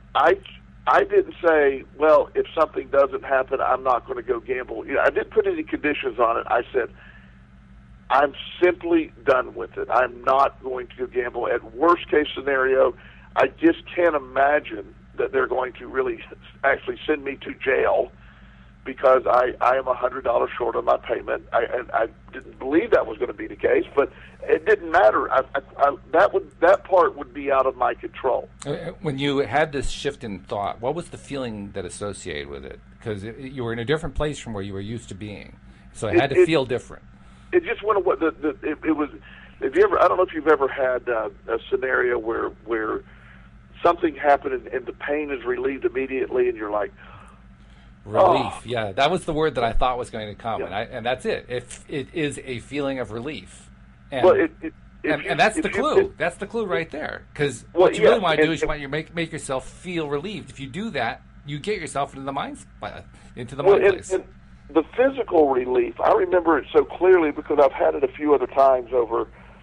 I didn't say, well, if something doesn't happen, I'm not going to go gamble. You know, I didn't put any conditions on it. I said, I'm simply done with it. I'm not going to go gamble. At worst case scenario, I just can't imagine that they're going to really actually send me to jail because I am $100 short on my payment. I didn't believe that was going to be the case, but it didn't matter. That part would be out of my control. When you had this shift in thought, what was the feeling that associated with it? Because you were in a different place from where you were used to being, so it had to feel different. It just went away. It was. If you ever, I don't know if you've ever had a scenario where something happened and the pain is relieved immediately, and you're like, relief. Oh. Yeah, that was the word that I thought was going to come, Yeah. and that's it. It is a feeling of relief, and well, and that's the clue. That's the clue right there. Because what you really want to do is you want to make yourself feel relieved. If you do that, you get yourself into the mind place. And the physical relief, I remember it so clearly because I've had it a few other times over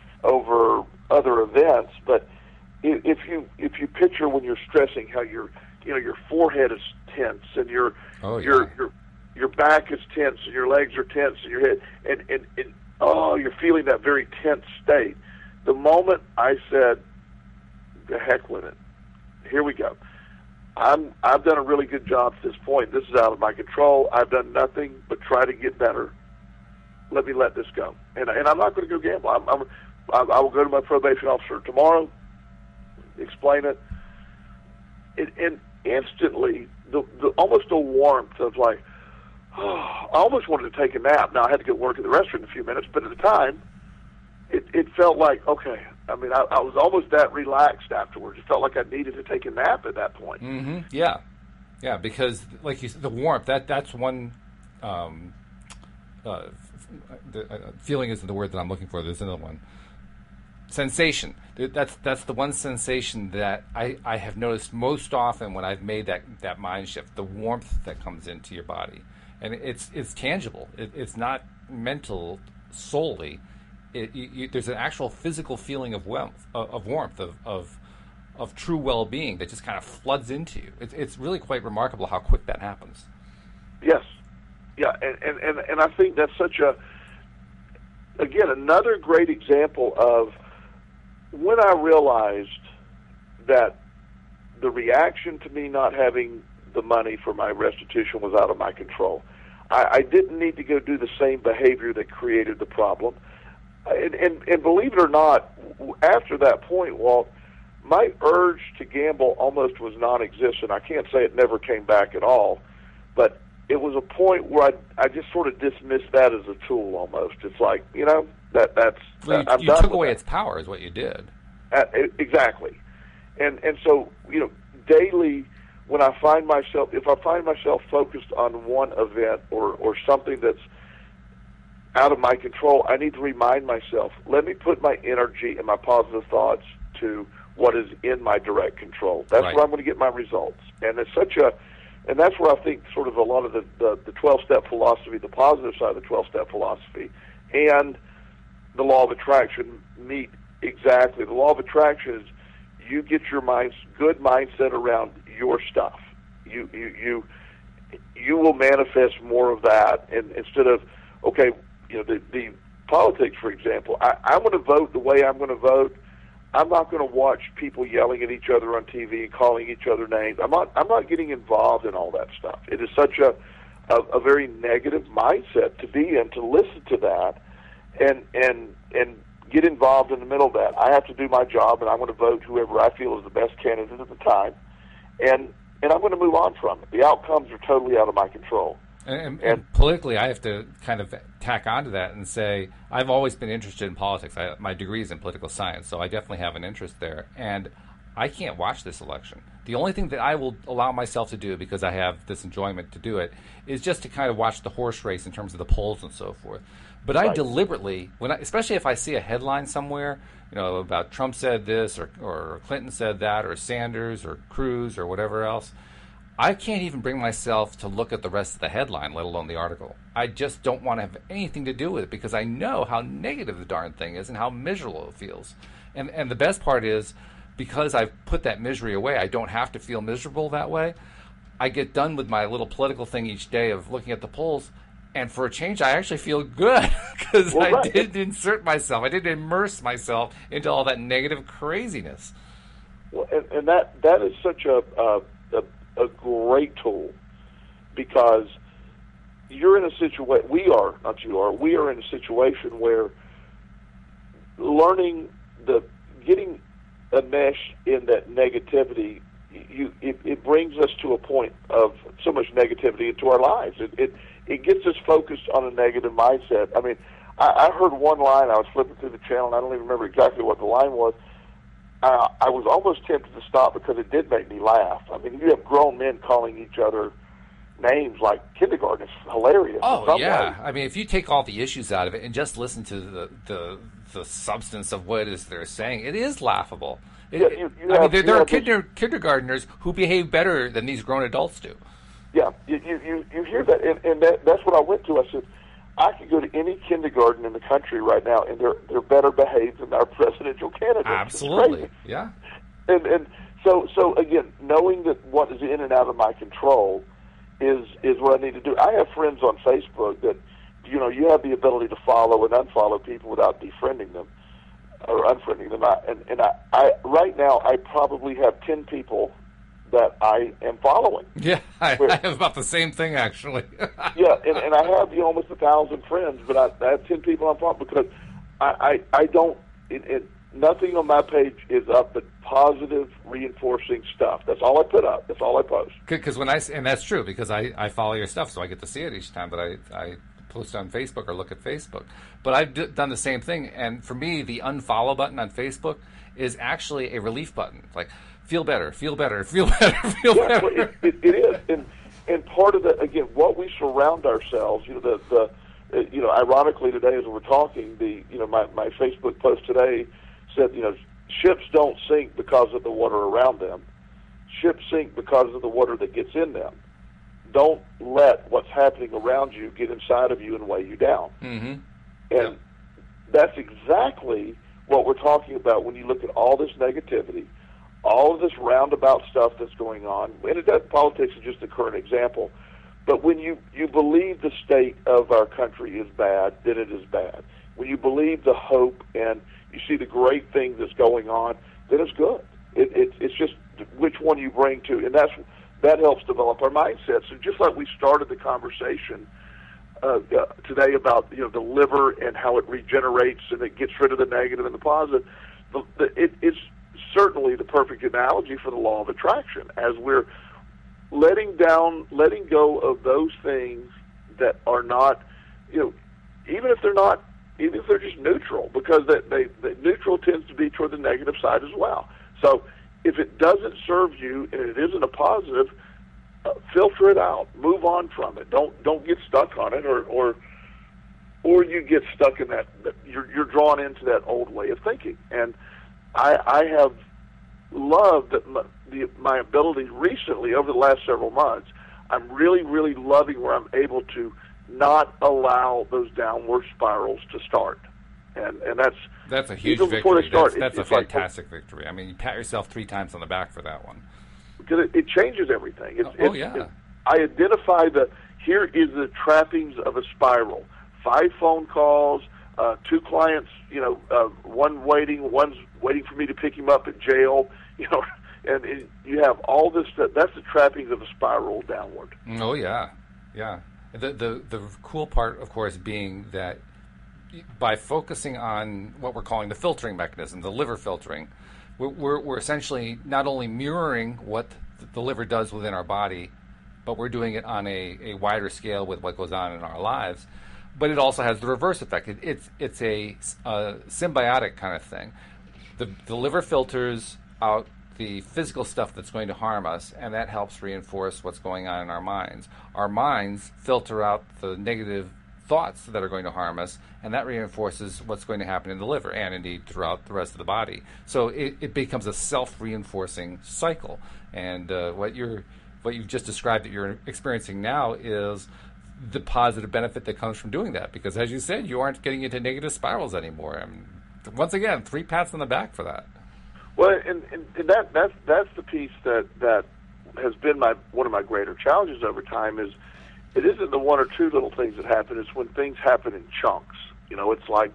other events. But if you picture when you're stressing how your forehead is tense and your back is tense and your legs are tense and your head and you're feeling that very tense state. The moment I said, "The heck with it, here we go. I've done a really good job at this point. This is out of my control. I've done nothing but try to get better. Let me let this go." And I'm not going to go gamble. I will go to my probation officer tomorrow, explain it, and instantly the almost a warmth of like, I almost wanted to take a nap. Now I had to go work at the restaurant in a few minutes, but at the time, it felt like, okay. I mean, I was almost that relaxed afterwards. It felt like I needed to take a nap at that point. Mm-hmm. Yeah, because like you said, the warmth. That's one. Feeling isn't the word that I'm looking for. There's another one. Sensation. That's the one sensation that I have noticed most often when I've made that mind shift. The warmth that comes into your body, and it's tangible. It's not mental solely. There's an actual physical feeling of warmth, of true well-being that just kind of floods into you. It's really quite remarkable how quick that happens. Yes, Yeah, and I think that's such again, another great example of when I realized that the reaction to me not having the money for my restitution was out of my control. I didn't need to go do the same behavior that created the problem. And believe it or not, after that point, Walt, my urge to gamble almost was non-existent. I can't say it never came back at all, but it was a point where I just sort of dismissed that as a tool almost. It's like, that's... Well, you took away its power is what you did. Exactly. And so, daily, when if I find myself focused on one event or something that's out of my control, I need to remind myself, let me put my energy and my positive thoughts to what is in my direct control. That's right. where I'm going to get my results. And it's and that's where I think sort of a lot of the 12-step philosophy, the positive side of the 12-step philosophy, and the law of attraction meet exactly. The law of attraction is you get your good mindset around your stuff. You will manifest more of that, and instead of the politics, for example. I'm going to vote the way I'm going to vote. I'm not going to watch people yelling at each other on TV and calling each other names. I'm not getting involved in all that stuff. It is such a very negative mindset to be in, to listen to that and get involved in the middle of that. I have to do my job, and I'm going to vote whoever I feel is the best candidate at the time, and I'm going to move on from it. The outcomes are totally out of my control. And politically, I have to kind of tack onto that and say I've always been interested in politics. My degree is in political science, so I definitely have an interest there. And I can't watch this election. The only thing that I will allow myself to do, because I have this enjoyment to do it, is just to kind of watch the horse race in terms of the polls and so forth. But right. I deliberately, especially if I see a headline somewhere, about Trump said this or Clinton said that or Sanders or Cruz or whatever else, I can't even bring myself to look at the rest of the headline, let alone the article. I just don't want to have anything to do with it because I know how negative the darn thing is and how miserable it feels. And the best part is, because I've put that misery away, I don't have to feel miserable that way. I get done with my little political thing each day of looking at the polls, and for a change, I actually feel good because I didn't insert myself. I didn't immerse myself into all that negative craziness. Well, and that is such a great tool, because you're in a situation, we are in a situation where getting enmeshed in that negativity, it brings us to a point of so much negativity into our lives. It gets us focused on a negative mindset. I mean, I heard one line, I was flipping through the channel, and I don't even remember exactly what the line was. I was almost tempted to stop because it did make me laugh. I mean, you have grown men calling each other names like kindergarten. It's hilarious. Oh, yeah. I mean, if you take all the issues out of it and just listen to the substance of what it is they're saying, it is laughable. There are kindergartners who behave better than these grown adults do. Yeah, you hear that, and that's what I went to. I said, I could go to any kindergarten in the country right now, and they're better behaved than our presidential candidates. Absolutely, yeah. And so again, knowing that what is in and out of my control is what I need to do. I have friends on Facebook that, you have the ability to follow and unfollow people without defriending them or unfriending them. I right now I probably have 10 people that I am following. Yeah, I have about the same thing, actually. Yeah, and I have almost 1,000 friends, but I have 10 people I'm following because I don't. Nothing on my page is up but positive, reinforcing stuff. That's all I put up. That's all I post. Because and that's true, because I follow your stuff, so I get to see it each time that I post on Facebook or look at Facebook. But I've done the same thing, and for me, the unfollow button on Facebook is actually a relief button. Like, feel better, feel better, feel better, feel better. Well, it is, and part of the, again, what we surround ourselves. Ironically today as we're talking, my Facebook post today said, ships don't sink because of the water around them. Ships sink because of the water that gets in them. Don't let what's happening around you get inside of you and weigh you down. Mm-hmm. And that's exactly what we're talking about when you look at all this negativity, all of this roundabout stuff that's going on. And politics is just a current example. But when you believe the state of our country is bad, then it is bad. When you believe the hope and you see the great things that's going on, then it's good. It's just which one you bring to, and that helps develop our mindsets. And just like we started the conversation today about the liver and how it regenerates and it gets rid of the negative and the positive, it's certainly the perfect analogy for the law of attraction, as we're letting go of those things that are not, even if they're just neutral, because the neutral tends to be toward the negative side as well. So if it doesn't serve you and it isn't a positive, filter it out, move on from it. Don't get stuck on it, or you get stuck in that you're drawn into that old way of thinking. And I have loved that my ability recently over the last several months. I'm really, really loving where I'm able to not allow those downward spirals to start, and that's a huge even victory. Before they start, That's a it's fantastic victory. I mean, you pat yourself 3 times on the back for that one. Because it changes everything. Yeah. I identify here is the trappings of a spiral. 5 phone calls, 2 clients, one's waiting for me to pick him up at jail, and you have all this stuff. That's the trappings of a spiral downward. Oh, yeah. Yeah. The cool part, of course, being that by focusing on what we're calling the filtering mechanism, the liver filtering, we're essentially not only mirroring what the liver does within our body, but we're doing it on a wider scale with what goes on in our lives. But it also has the reverse effect. It's a symbiotic kind of thing. The liver filters out the physical stuff that's going to harm us, and that helps reinforce what's going on in our minds. Our minds filter out the negative thoughts that are going to harm us, and that reinforces what's going to happen in the liver and indeed throughout the rest of the body. So it becomes a self-reinforcing cycle. And what you've just described that you're experiencing now is the positive benefit that comes from doing that, because as you said, you aren't getting into negative spirals anymore. I mean, once again, 3 pats on the back for that. Well, and that's the piece that has been one of my greater challenges over time. Is it isn't the 1 or 2 little things that happen. It's when things happen in chunks. It's like,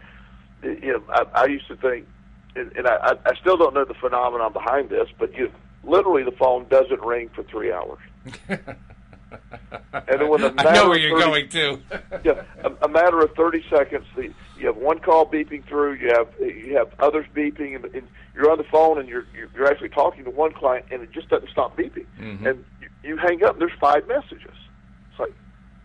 I used to think, and I still don't know the phenomenon behind this, but literally the phone doesn't ring for 3 hours. And then when I know where you're going to. Yeah, a matter of 30 seconds, you have one call beeping through, you have others beeping, and you're on the phone and you're actually talking to one client, and it just doesn't stop beeping. Mm-hmm. And you hang up, and there's 5 messages. It's like,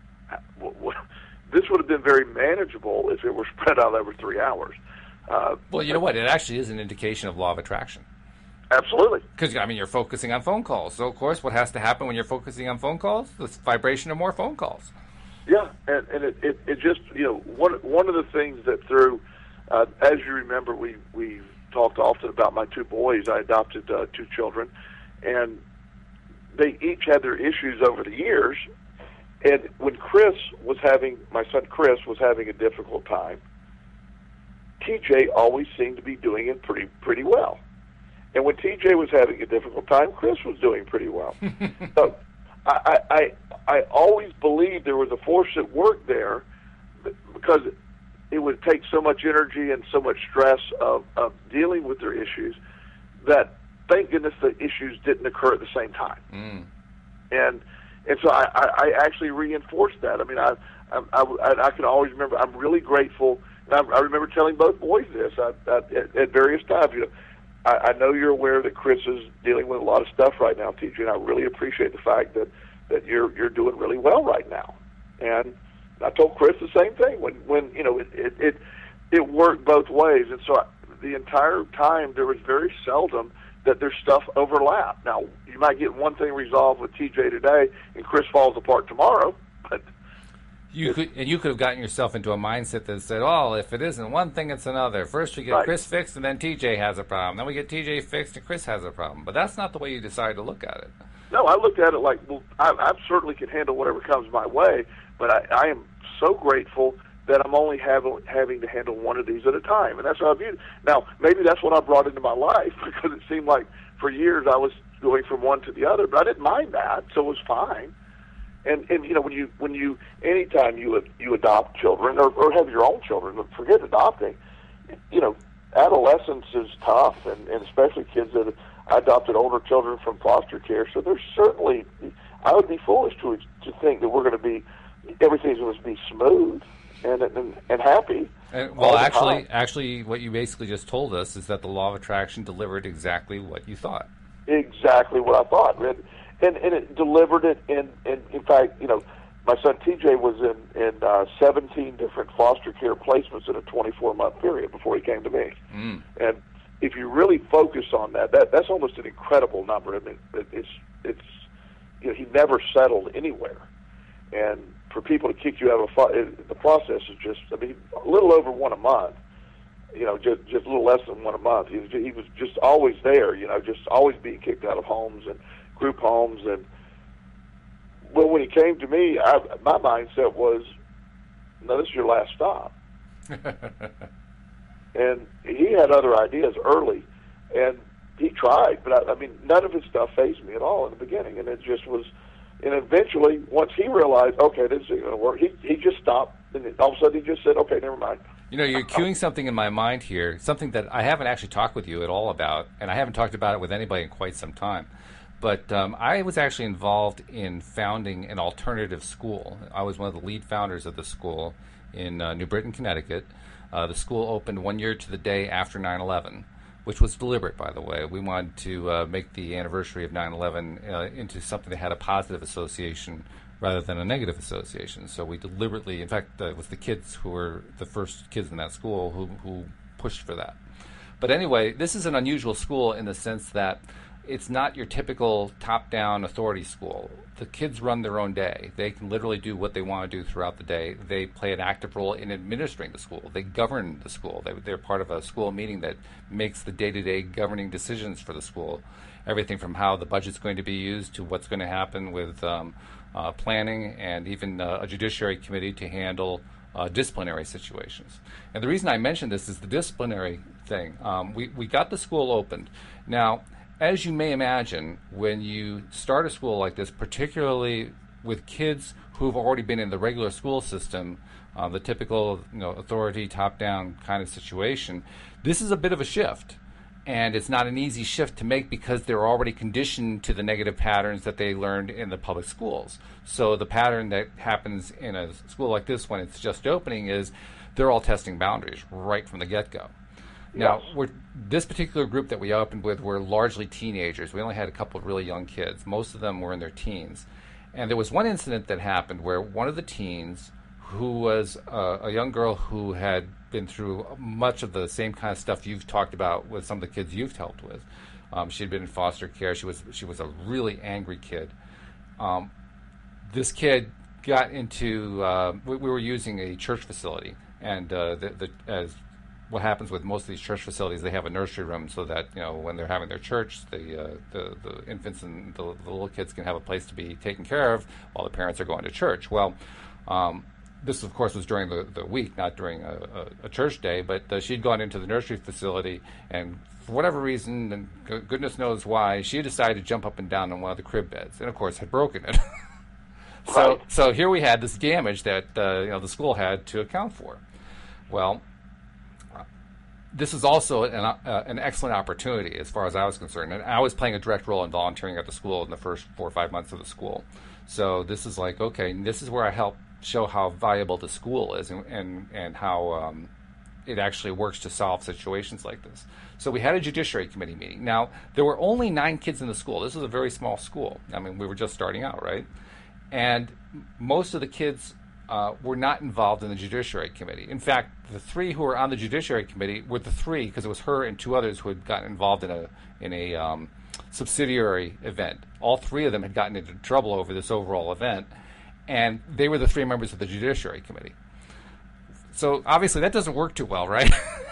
this would have been very manageable if it were spread out over 3 hours. Well, you know what? It actually is an indication of law of attraction. Absolutely. Because, you're focusing on phone calls. So, of course, what has to happen when you're focusing on phone calls? The vibration of more phone calls. Yeah, and it just, one of the things that through, as you remember, we talked often about my 2 boys. I adopted 2 children, and they each had their issues over the years. And when my son Chris was having a difficult time, TJ always seemed to be doing it pretty well. And when TJ was having a difficult time, Chris was doing pretty well. So I always believed there was a force at work there, because it would take so much energy and so much stress of dealing with their issues, that thank goodness the issues didn't occur at the same time. Mm. And so I actually reinforced that. I mean, I can always remember. I'm really grateful. And I remember telling both boys this at various times. I know you're aware that Chris is dealing with a lot of stuff right now, TJ, and I really appreciate the fact that you're doing really well right now. And I told Chris the same thing when it worked both ways. And so the entire time there was very seldom that their stuff overlap. Now, you might get one thing resolved with TJ today and Chris falls apart tomorrow, but you could have gotten yourself into a mindset that said, "Oh, if it isn't one thing, it's another. First we get right. Chris fixed, and then TJ has a problem. Then we get TJ fixed, and Chris has a problem." But that's not the way you decide to look at it. No, I looked at it like, well, I certainly can handle whatever comes my way, but I am so grateful that I'm only having to handle one of these at a time, and that's how I viewed it. Now, maybe that's what I brought into my life, because it seemed like for years I was going from one to the other, but I didn't mind that, so it was fine. And you know, anytime you adopt children or have your own children, forget adopting, you know, adolescence is tough, and especially kids that adopted older children from foster care. So there's certainly, I would be foolish to think that we're going to be, everything's going to be smooth and happy. And, well, actually, what you basically just told us is that the law of attraction delivered exactly what you thought. Exactly what I thought, and it delivered it. And in fact, you know, my son TJ was in 17 different foster care placements in a 24-month period before he came to me. And if you really focus on that's almost an incredible number. I mean, it's you know, he never settled anywhere, and for people to kick you out of the process is just, I mean, a little over one a month. You know, just a little less than one a month. He was just always there. You know, just always being kicked out of homes and group homes. And well, when he came to me, my mindset was, no, this is your last stop. And he had other ideas early, and he tried, but I mean, none of his stuff fazed me at all in the beginning, and it just was. And eventually, once he realized, okay, this isn't going to work, he just stopped, and all of a sudden he just said, okay, never mind. You know, you're cueing something in my mind here, something that I haven't actually talked with you at all about, and I haven't talked about it with anybody in quite some time. But I was actually involved in founding an alternative school. I was one of the lead founders of the school in New Britain, Connecticut. The school opened 1 year to the day after 9/11, which was deliberate, by the way. We wanted to make the anniversary of 9/11 into something that had a positive association rather than a negative association. So we deliberately, in fact, it was the kids who were the first kids in that school who pushed for that. But anyway, this is an unusual school in the sense that it's not your typical top-down authority school. The kids run their own day. They can literally do what they want to do throughout the day. They play an active role in administering the school. They govern the school. They're part of a school meeting that makes the day-to-day governing decisions for the school. Everything from how the budget's going to be used to what's going to happen with planning, and even a judiciary committee to handle disciplinary situations. And the reason I mention this is the disciplinary thing. We got the school opened. Now, as you may imagine, when you start a school like this, particularly with kids who've already been in the regular school system, the typical authority, top-down kind of situation, this is a bit of a shift. And it's not an easy shift to make because they're already conditioned to the negative patterns that they learned in the public schools. So the pattern that happens in a school like this when it's just opening is they're all testing boundaries right from the get-go. Now, this particular group that we opened with were largely teenagers. We only had a couple of really young kids. Most of them were in their teens. And there was one incident that happened where one of the teens, who was a young girl who had been through much of the same kind of stuff you've talked about with some of the kids you've helped with. She had been in foster care. She was a really angry kid. This kid got into, we were using a church facility, and as what happens with most of these church facilities, they have a nursery room so that when they're having their church, the infants and the little kids can have a place to be taken care of while the parents are going to church. Well, this, of course, was during the week, not during a church day, but she'd gone into the nursery facility, and for whatever reason, and goodness knows why, she decided to jump up and down on one of the crib beds, and, of course, had broken it. So here we had this damage that the school had to account for. Well, this is also an excellent opportunity as far as I was concerned. And I was playing a direct role in volunteering at the school in the first 4 or 5 months of the school. So this is like, okay, this is where I help show how valuable the school is and how it actually works to solve situations like this. So we had a judiciary committee meeting. Now, there were only 9 kids in the school. This was a very small school. I mean, we were just starting out, right? And most of the kids were not involved in the Judiciary Committee. In fact, the 3 who were on the Judiciary Committee were the 3, because it was her and 2 others who had gotten involved in a subsidiary event. All 3 of them had gotten into trouble over this overall event, and they were the 3 members of the Judiciary Committee. So obviously that doesn't work too well, right?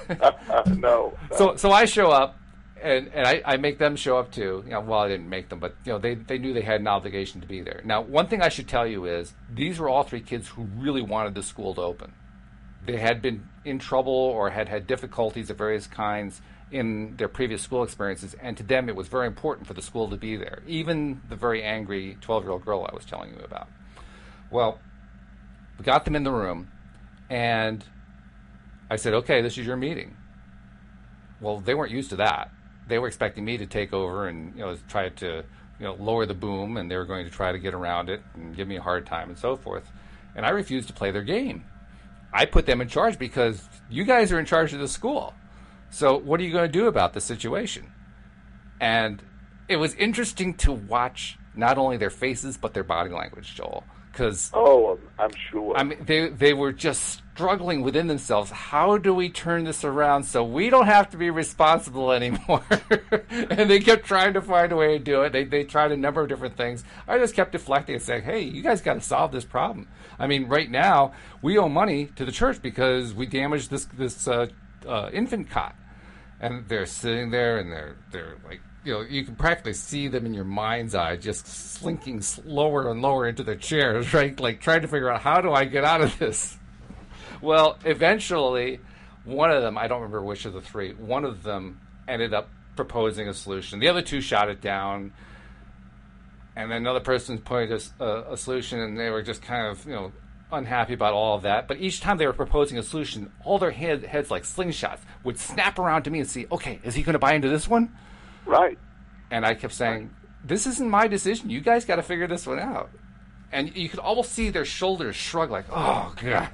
No. So I show up, and I make them show up too. Well, I didn't make them, but they knew they had an obligation to be there. Now, one thing I should tell you is these were all 3 kids who really wanted the school to open. They had been in trouble or had had difficulties of various kinds in their previous school experiences, and to them it was very important for the school to be there. Even the very angry 12-year-old girl I was telling you about. Well, we got them in the room, and I said, okay, this is your meeting. Well, they weren't used to that. They were expecting me to take over and try to lower the boom, and they were going to try to get around it and give me a hard time and so forth. And I refused to play their game. I put them in charge because you guys are in charge of the school. So what are you going to do about the situation? And it was interesting to watch not only their faces but their body language, Joel. Because I'm sure. I mean, they were just struggling within themselves. How do we turn this around so we don't have to be responsible anymore? And they kept trying to find a way to do it. They tried a number of different things. I just kept deflecting and saying, hey, you guys got to solve this problem. I mean, right now, we owe money to the church because we damaged this infant cot. And they're sitting there and they're like, you can practically see them in your mind's eye just slinking lower and lower into their chairs, right? Like trying to figure out, how do I get out of this? Well, eventually, one of them, I don't remember which of the three, one of them ended up proposing a solution. The other two shot it down, and then another person pointed a solution, and they were just kind of, unhappy about all of that. But each time they were proposing a solution, all their heads like slingshots would snap around to me and see, okay, is he going to buy into this one? Right. And I kept saying, this isn't my decision. You guys got to figure this one out. And you could almost see their shoulders shrug like, oh, God.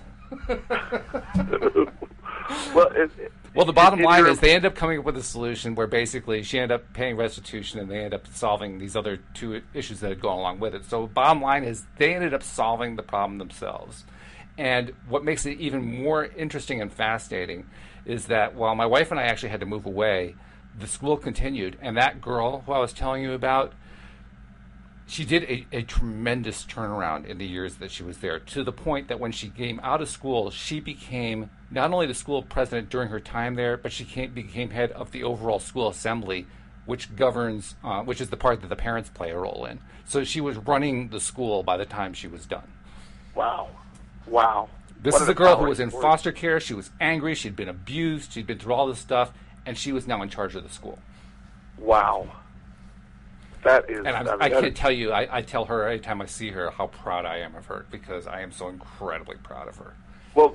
Well, the bottom line is they ended up coming up with a solution where basically she ended up paying restitution and they ended up solving these other two issues that had gone along with it. So bottom line is they ended up solving the problem themselves. And what makes it even more interesting and fascinating is that while my wife and I actually had to move away, the school continued, and that girl who I was telling you about, she did a tremendous turnaround in the years that she was there, to the point that when she came out of school, she became not only the school president during her time there, but she became head of the overall school assembly, which governs, which is the part that the parents play a role in. So she was running the school by the time she was done. Wow. This is a girl who was in foster care. She was angry. She'd been abused. She'd been through all this stuff. And she was now in charge of the school. Wow. That is... And I can't tell you, I tell her every time I see her how proud I am of her, because I am so incredibly proud of her. Well,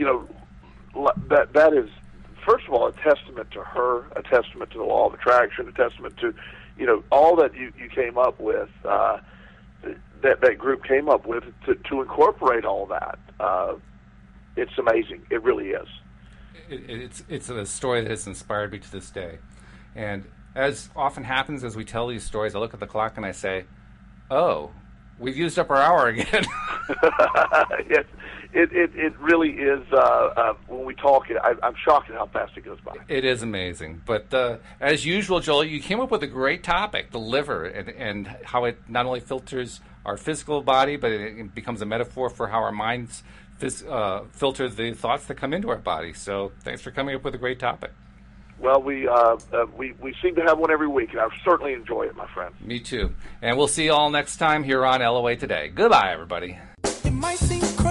that is, first of all, a testament to her, a testament to the law of attraction, a testament to, all that you came up with, that group came up with to incorporate all that. It's amazing. It really is. It's a story that has inspired me to this day. And as often happens as we tell these stories, I look at the clock and I say, oh, we've used up our hour again. Yes, it really is. When we talk, I'm shocked at how fast it goes by. It is amazing. But as usual, Joel, you came up with a great topic, the liver, and how it not only filters our physical body, but it becomes a metaphor for how our minds filter the thoughts that come into our body. So thanks for coming up with a great topic. Well, we seem to have one every week, and I certainly enjoy it, my friend. Me too. And we'll see you all next time here on LOA Today. Goodbye, everybody. It might seem crazy.